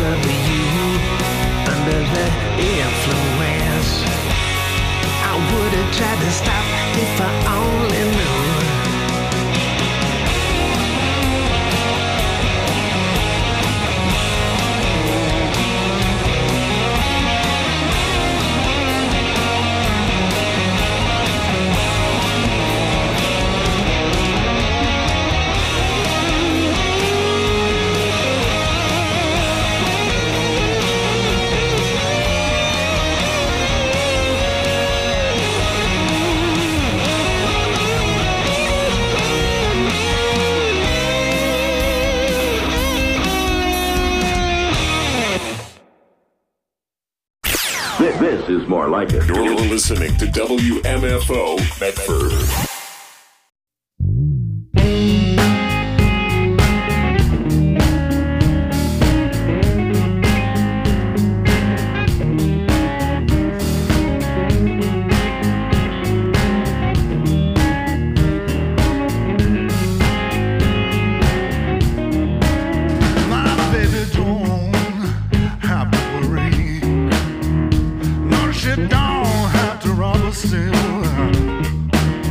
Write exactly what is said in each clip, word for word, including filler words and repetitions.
of you under the influence. I would have tried to stop if I only knew. This is more like it. You're listening to W M F O Medford. Don't have to rubber still.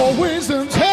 always in town.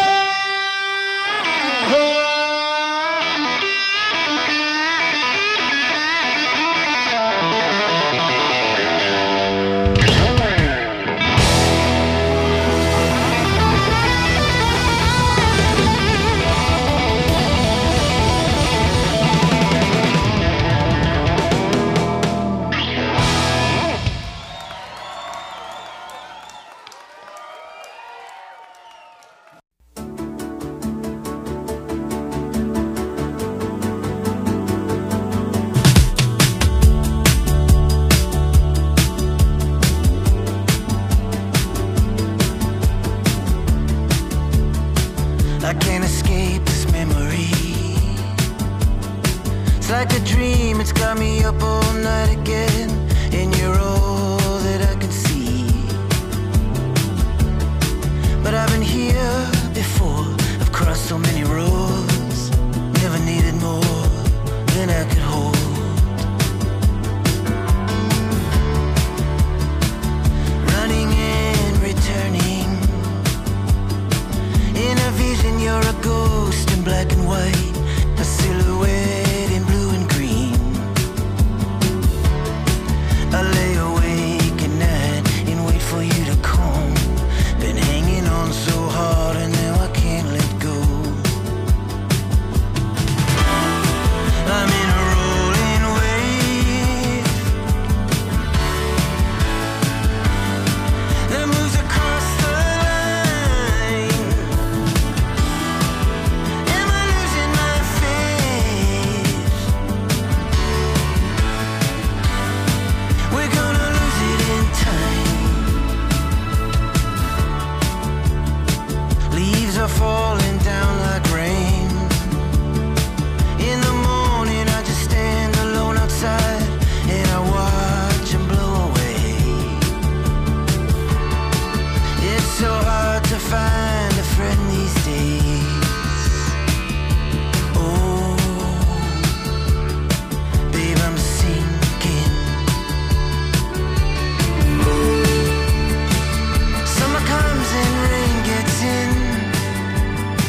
I can't escape this memory. It's like a dream, it's got me up all night again. And you're all that I can see. But I've been here before, I've crossed so many roads. Never needed more than I could hold. Running and returning. In a vision, you're a ghost in black and white, a silhouette in blue and green. I lay awake at night and wait for you to come. Been hanging on so hard and now I can't let go. I'm in a rolling wave that moves across the line. Am I losing my faith? We're gonna lose it in time. Leaves are falling down like rain. In the morning I just stand alone outside and I watch them blow away. It's so hard to find a friend these days. Oh, babe, I'm sinking. Summer comes and rain gets in.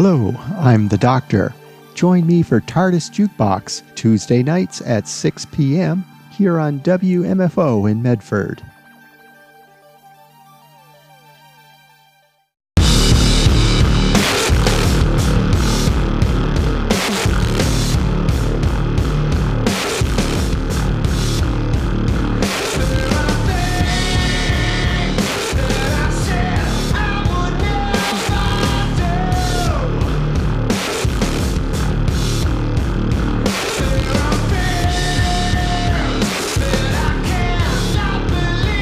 Hello, I'm the Doctor. Join me for TARDIS Jukebox, Tuesday nights at six p.m. here on W M F O in Medford. Stop believing.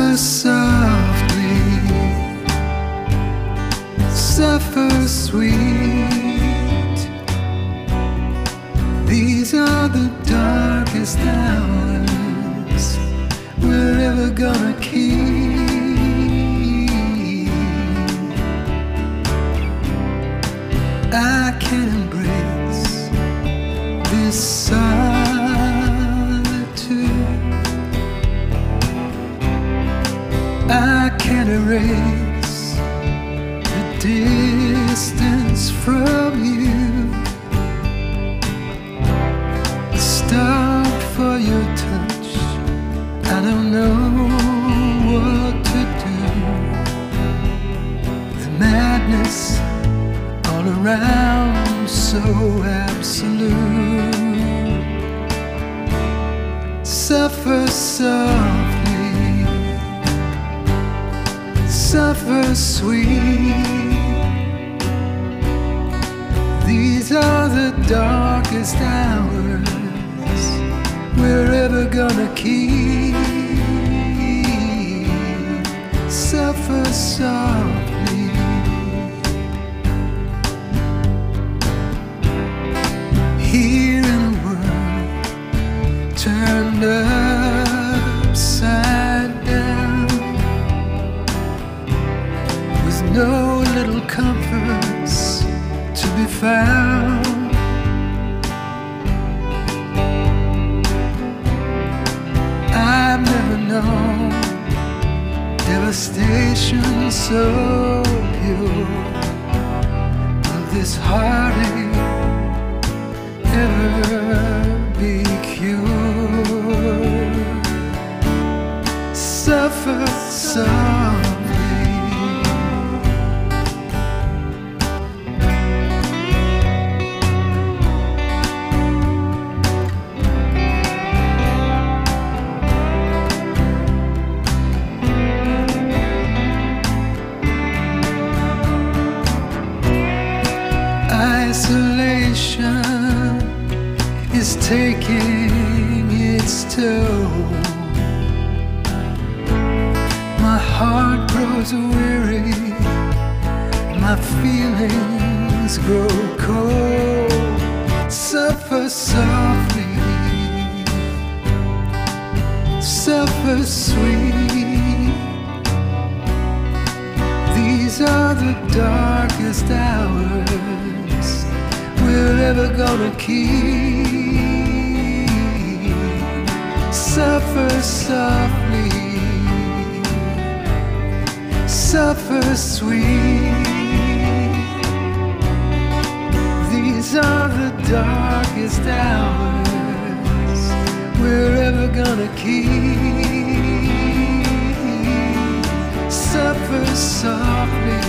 Suffer softly, suffer sweet. These are the darkest hours we're ever gonna keep. I can't embrace this solitude. I can't erase the distance from you. Stop for your touch, I don't know what to do. The madness all around, so absolute. Suffer softly, suffer sweet. These are the darkest hours we're ever gonna keep. Suffer softly. Here in a world turned upside down, with no little comforts to be found. I've never known devastation so pure. Will this heartache ever be cured? Suffer softly. Isolation is taking its toll. My heart grows weary, my feelings grow cold. Suffer softly, suffer sweet. These are the darkest hours we're ever gonna keep. Suffer softly, suffer sweet. These are the darkest hours we're ever gonna keep. Suffer softly.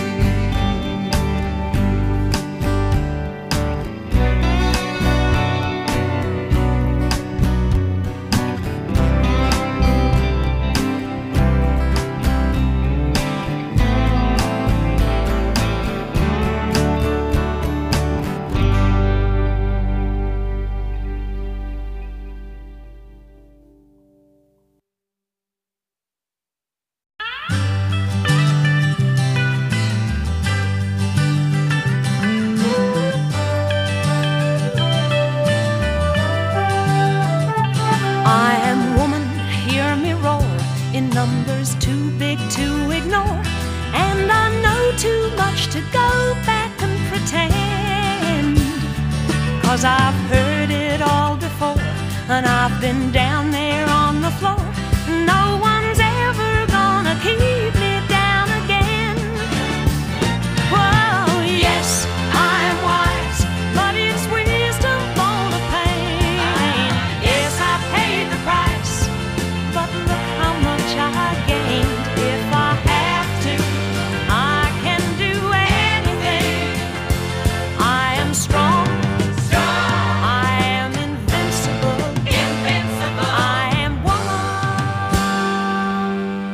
Numbers too big to ignore, and I know too much to go back and pretend. Cause I've heard it all before, and I've been down there on the floor. No one's ever gonna keep me down again. Well, yes, I am wise, but it's wisdom for the pain. Yes, I paid the price, but look how much I gained. If I have to, I can do anything. I am strong, strong. I am invincible, invincible. I am woman.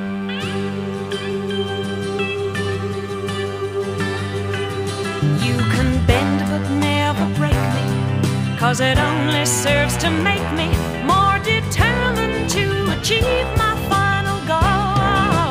You can bend but never break me, cause it only serves to make me more determined to achieve my final goal.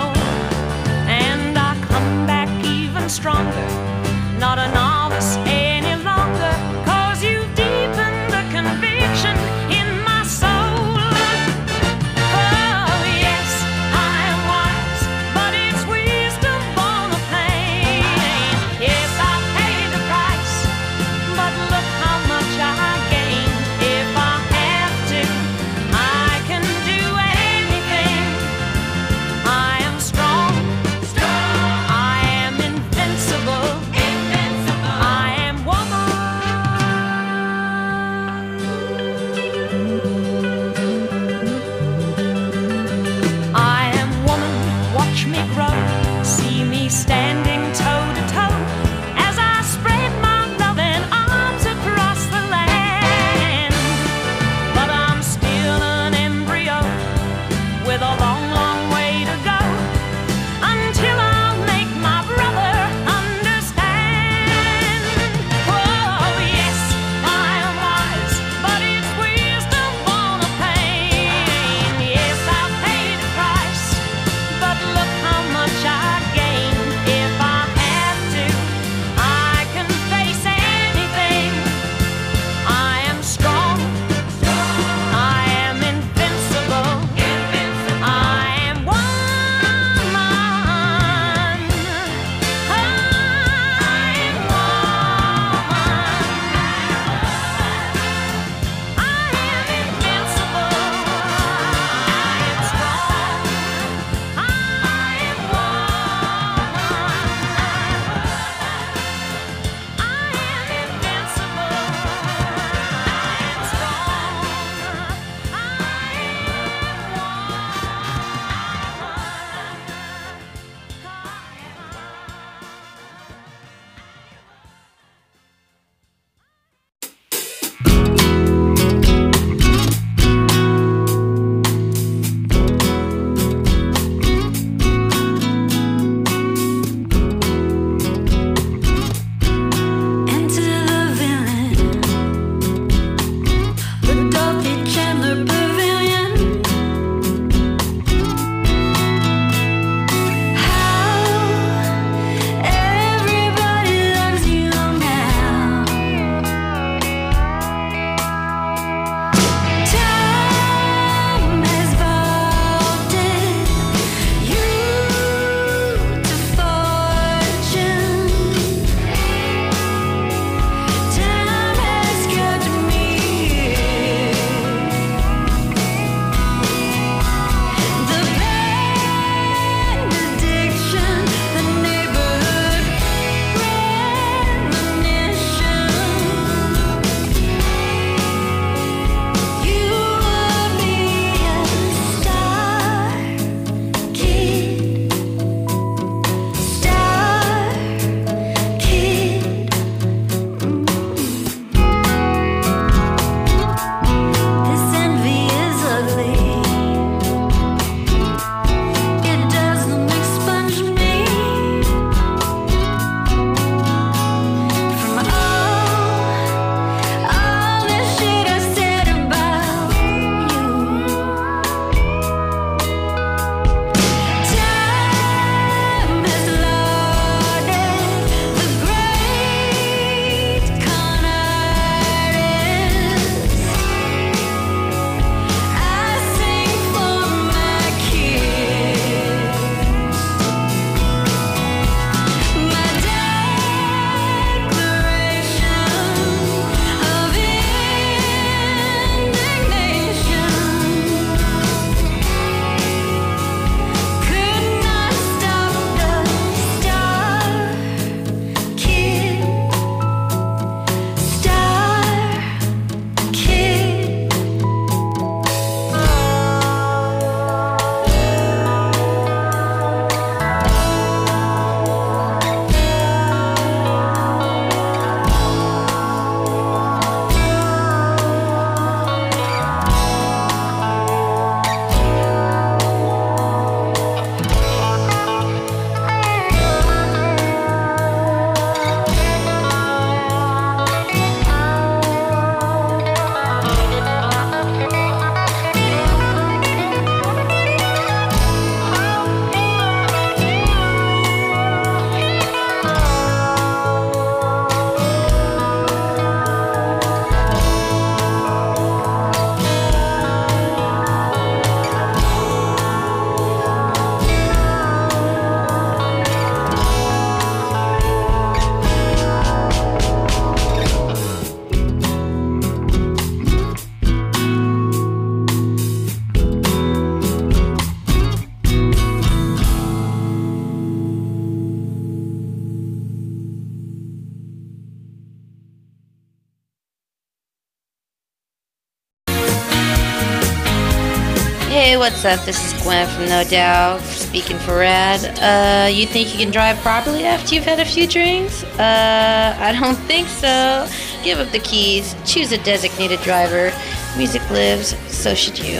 Hey, what's up? This is Gwen from No Doubt, speaking for Rad. Uh, you think you can drive properly after you've had a few drinks? Uh, I don't think so. Give up the keys, choose a designated driver. Music lives, so should you.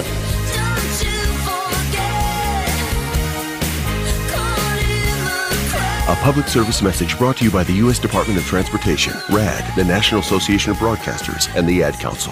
A public service message brought to you by the U S Department of Transportation, RAD, the National Association of Broadcasters, and the Ad Council.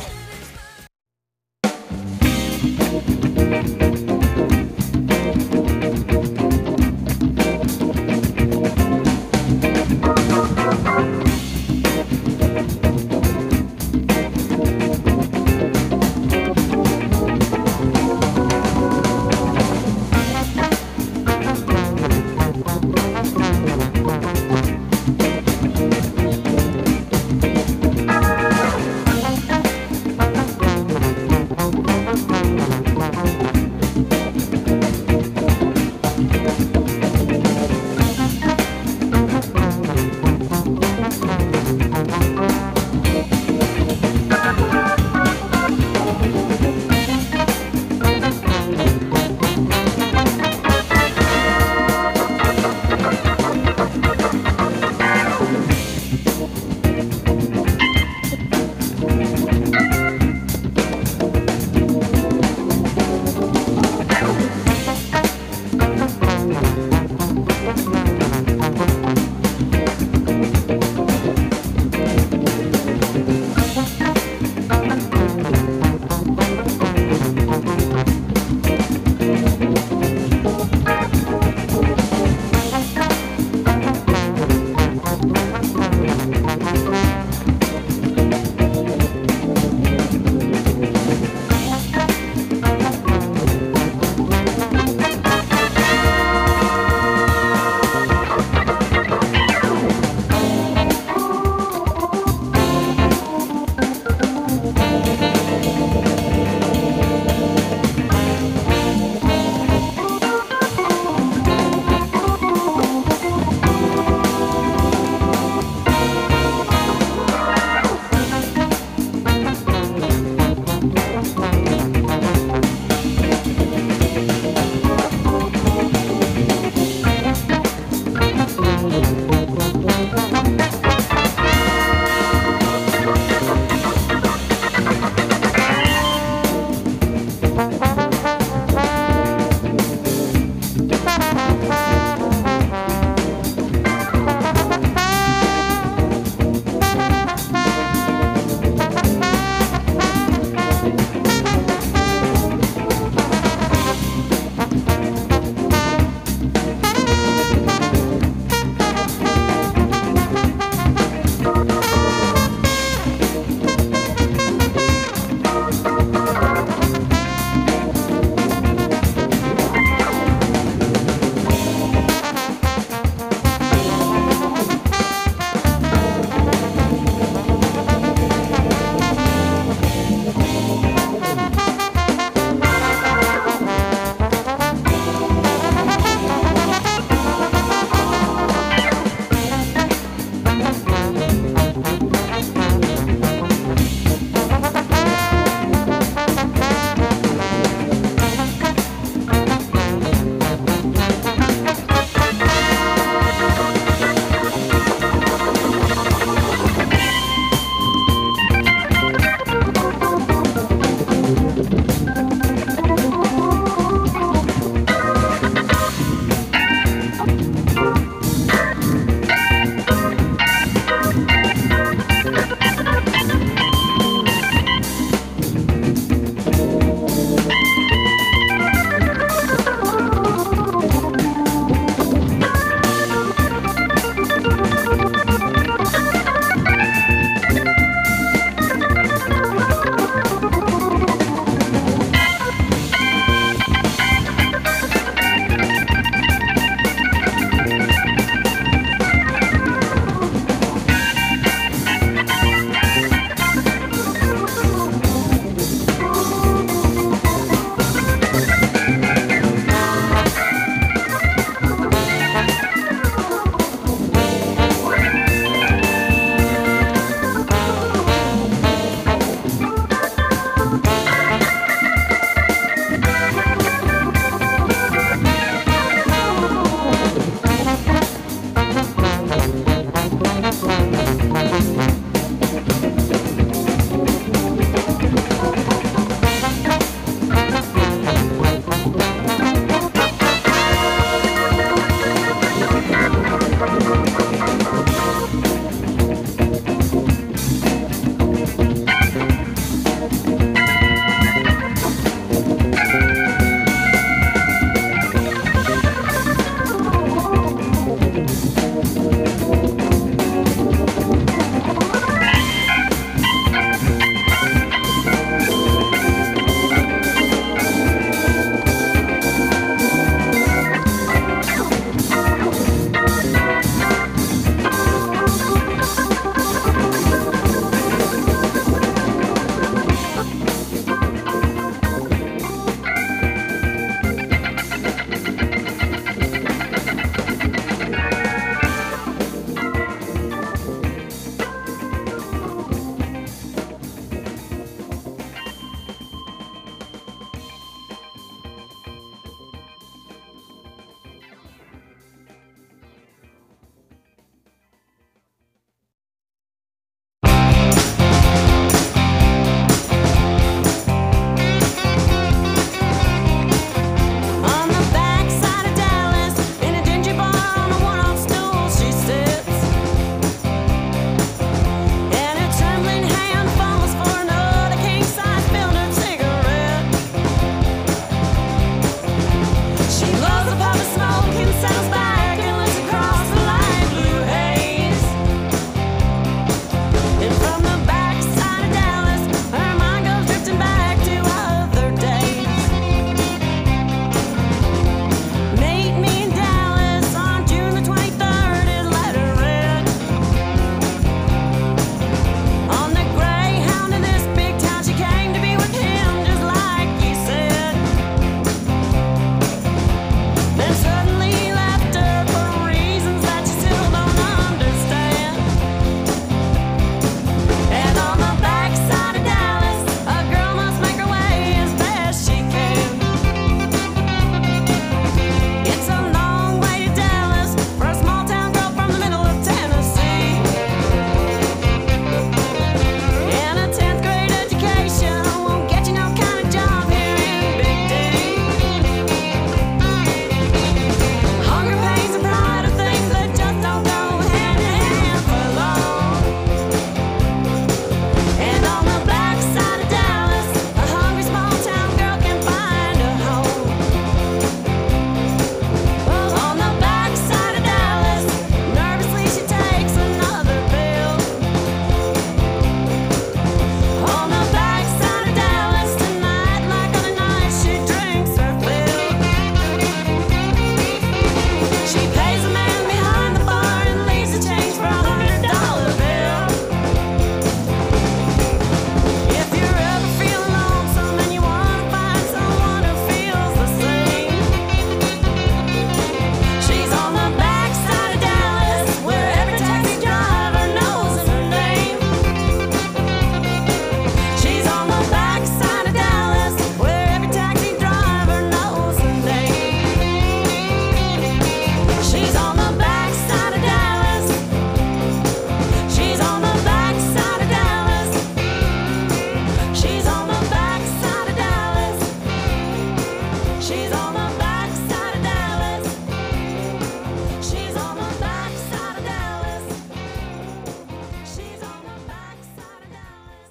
She's on the backside of Dallas. She's on the backside of Dallas. She's on the backside of Dallas.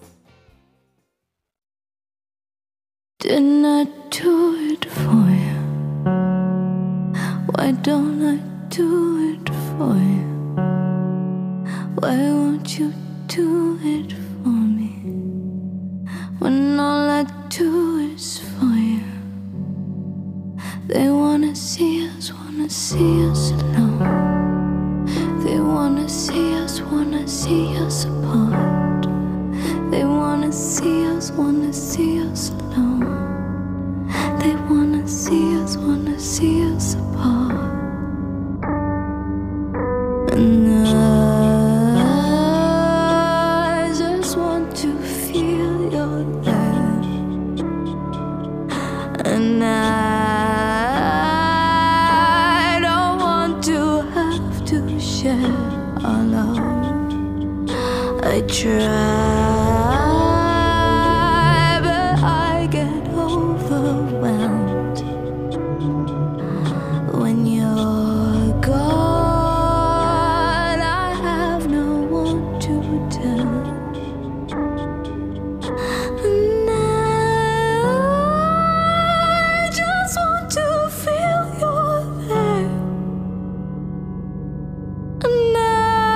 Didn't I do it for you? Why don't I do it for you? Why won't you do it for me? When all I do is for you. They wanna see us, wanna see us alone. They wanna see us, wanna see us apart. They wanna see us, wanna see us alone. They wanna see us, wanna see us apart. And I just want to feel your love. And I don't want to have to share our love. I try, but I get overwhelmed when you're gone. I have no one to tell. And I just want to feel you're there. And I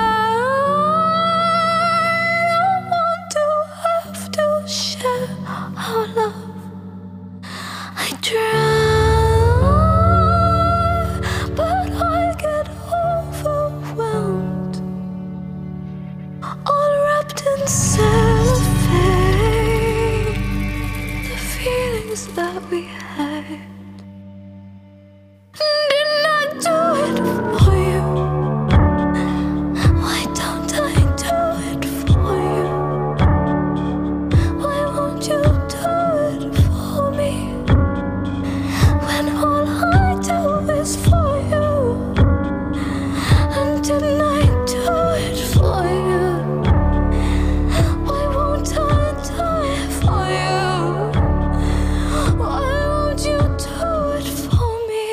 don't want to have to share our love. I try, but I get overwhelmed, all wrapped in cellophane. The feelings that we had. Didn't I do it for you? Why don't I do it for you? Why won't you do it for me? When all I do is for you. And didn't I do it for you? Why won't I do it for you? Why won't you do it for me?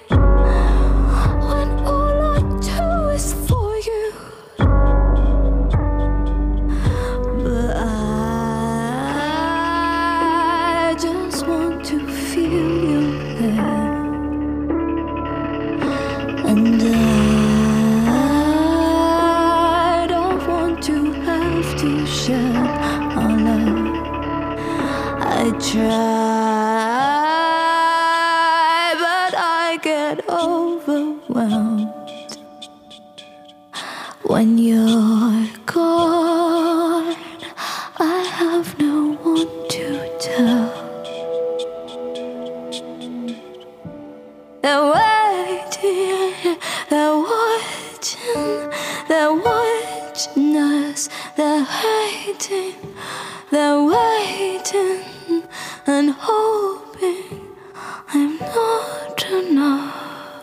When all I do is for you. But I just want to feel your love. And I don't want to have to share our love. I try, but I get overwhelmed when you're gone. I have no one to tell. They're waiting, they're watching, they're watching us. They're waiting, they're waiting and hoping I'm not enough.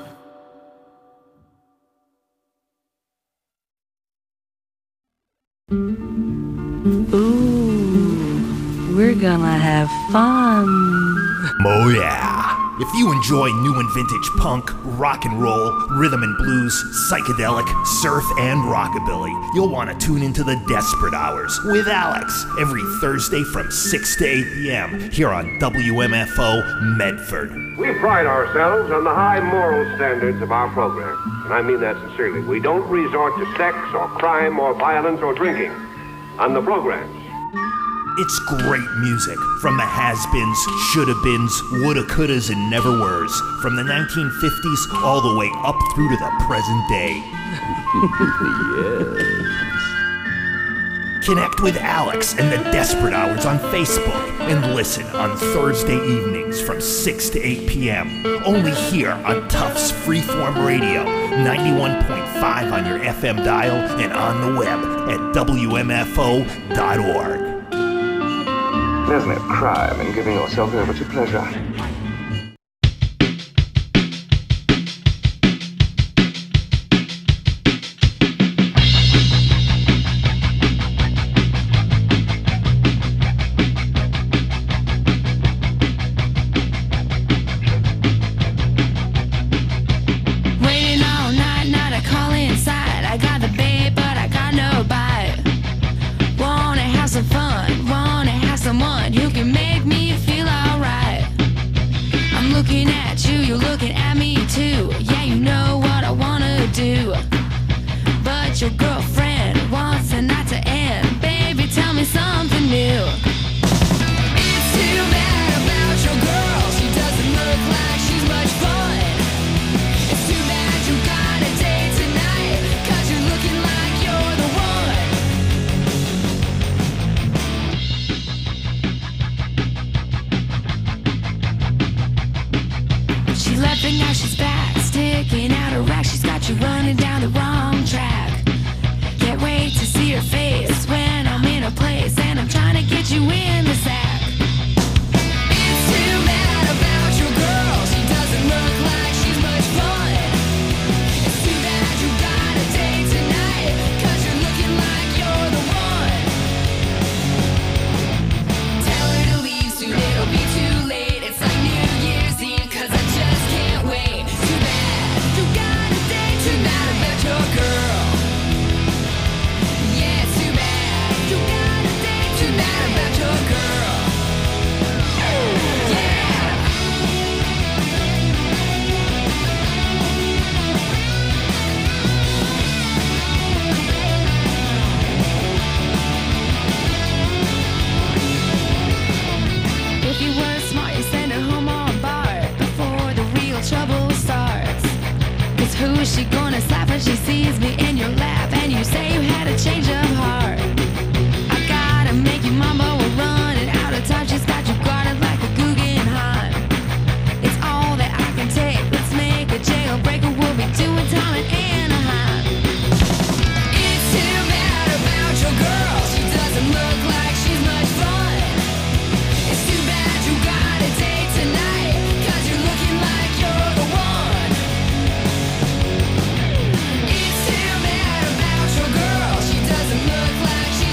Ooh, we're gonna have fun. Oh yeah! If you enjoy new and vintage punk, rock and roll, rhythm and blues, psychedelic, surf, and rockabilly, you'll want to tune into the Desperate Hours with Alex every Thursday from six to eight p.m. here on W M F O Medford. We pride ourselves on the high moral standards of our program, and I mean that sincerely. We don't resort to sex or crime or violence or drinking on the programs. It's great music from the has-beens, shoulda-beens, woulda, couldas, and never-weres, from the nineteen fifties all the way up through to the present day. Yes. Connect with Alex and the Desperate Hours on Facebook and listen on Thursday evenings from six to eight p.m. only here on Tufts Freeform Radio, ninety-one point five on your F M dial and on the web at W M F O dot org. There's no crime in giving yourself over to pleasure. you, you're looking at me too. Yeah, you know what I wanna do. But your girlfriend wants the night to end. Baby, tell me something new. It's too bad about your girl. She doesn't look like she's much fun. It's too bad you got a date tonight, 'cause you're looking like you're the one. She left and now she's back, sticking out her rack. She's got you running down the wrong track. Can't wait to see her face when I'm in a place and I'm trying to get you in the sack. It's too bad about your girl. She doesn't look like she's much fun. It's too bad you got a date tonight, 'cause you're looking like you're the one. Tell her to leave soon, it'll be too late. It's like New Year's Eve, 'cause I just can't wait. Too bad you got a date. Too bad about your girl. Yeah, it's too bad you got a date. Too bad about your girl. Yeah. If you were smart, you send her home on bar before the real trouble starts. 'Cause who is she gonna slap when she sees me in your lap and you say you had a change of heart? I gotta make you mama, we're running out of time. She's got you guarded like a Guggenheim. It's all that I can take. Let's make a jailbreak or we'll be doing time in Anaheim. It's too bad about your girl. She doesn't look like she's much fun. It's too bad you got a date tonight, 'cause you're looking like you're the one. It's too bad about your girl. She doesn't look like she's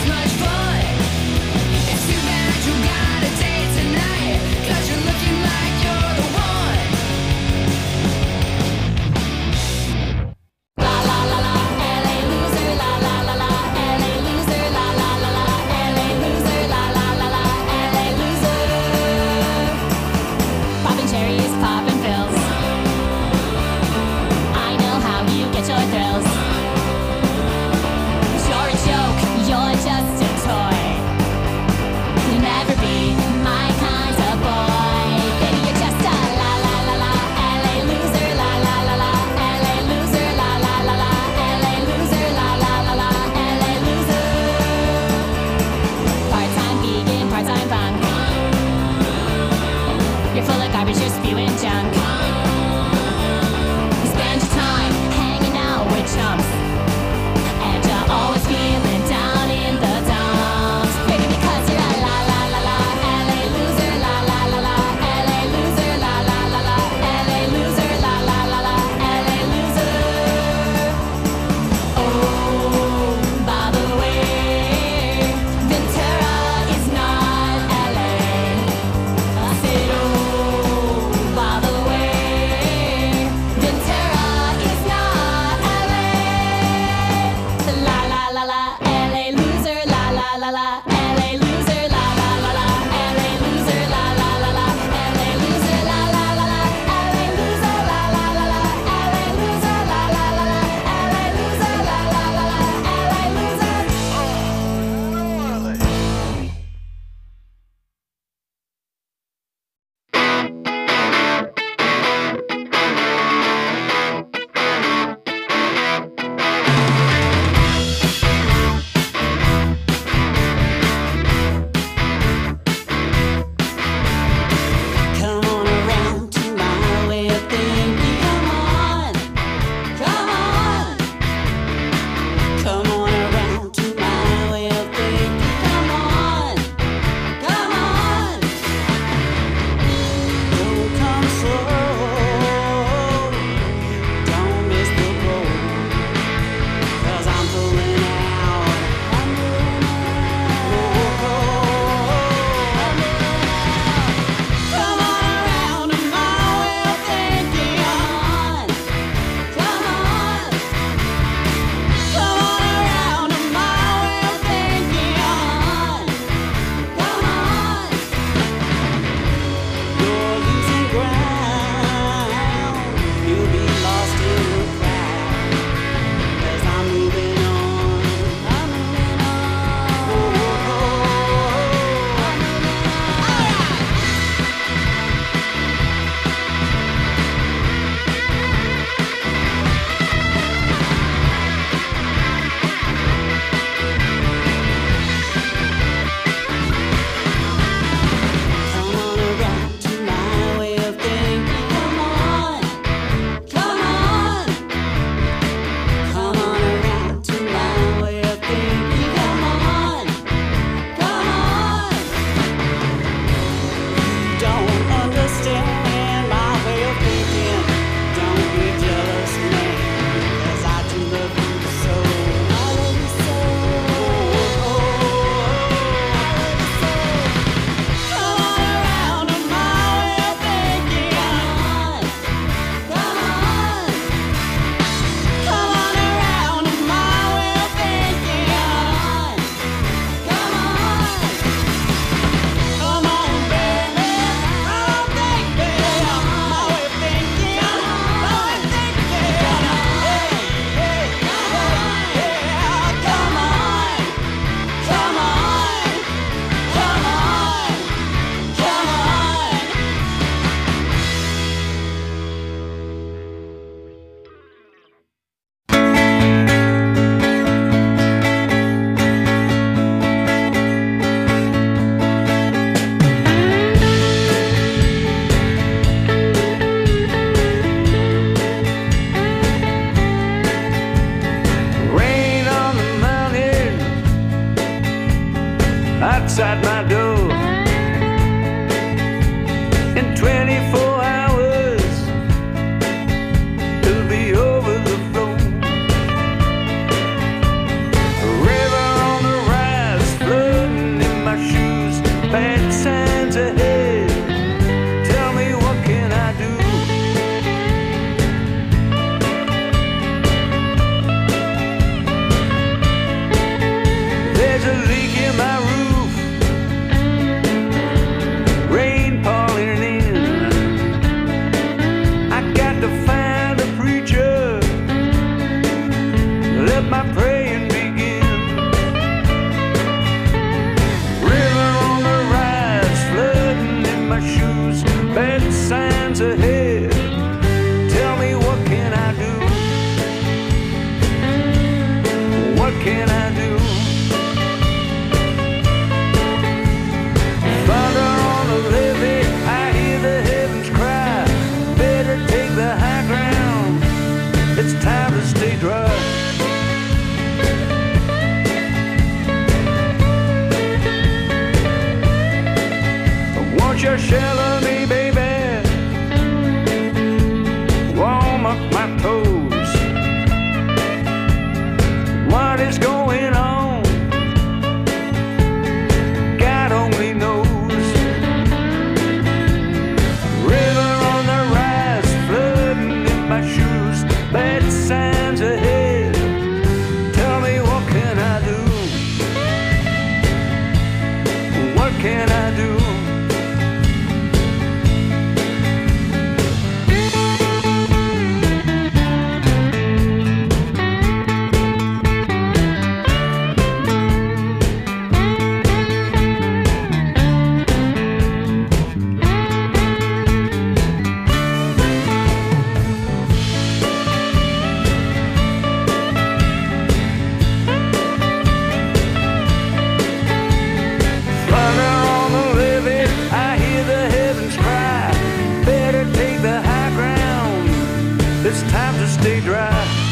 It's time to stay dry.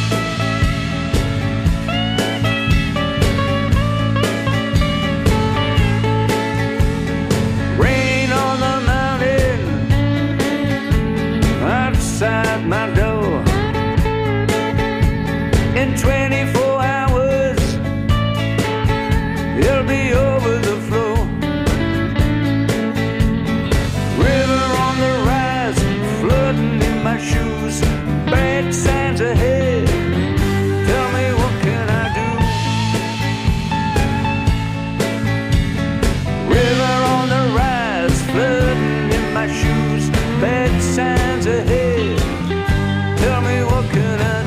Rain on the mountain outside my door. In twenty-four hours it'll be over the floor. River on the rise, flooding in my shoes. Bad signs ahead, tell me what can I do? River on the rise, flooding in my shoes. Bad signs ahead, tell me what can I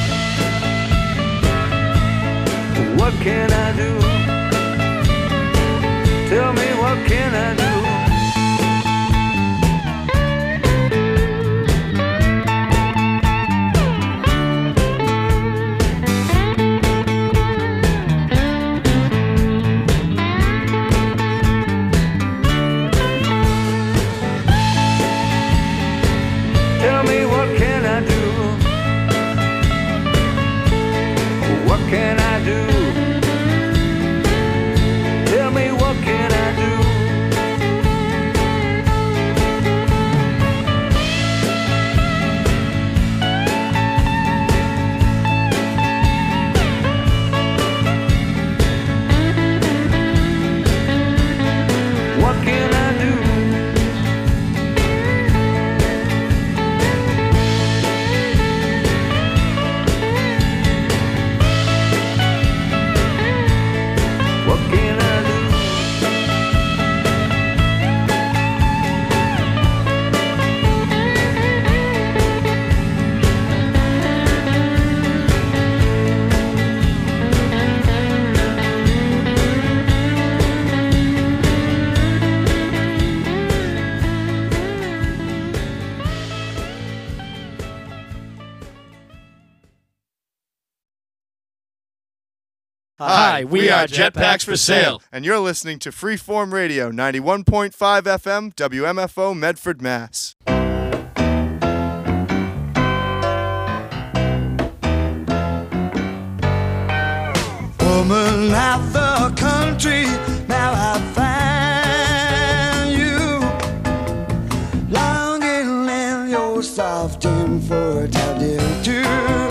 do? What can I do? Tell me what can I do? Tell me what can I do? What can I do? Tell me what can I do? What can I do? What can I do? Hi, we are Jetpacks for Sale. And you're listening to Freeform Radio, ninety-one point five F M, W M F O, Medford, Mass. Woman of the country, now I find you longing in your soft and fertile too.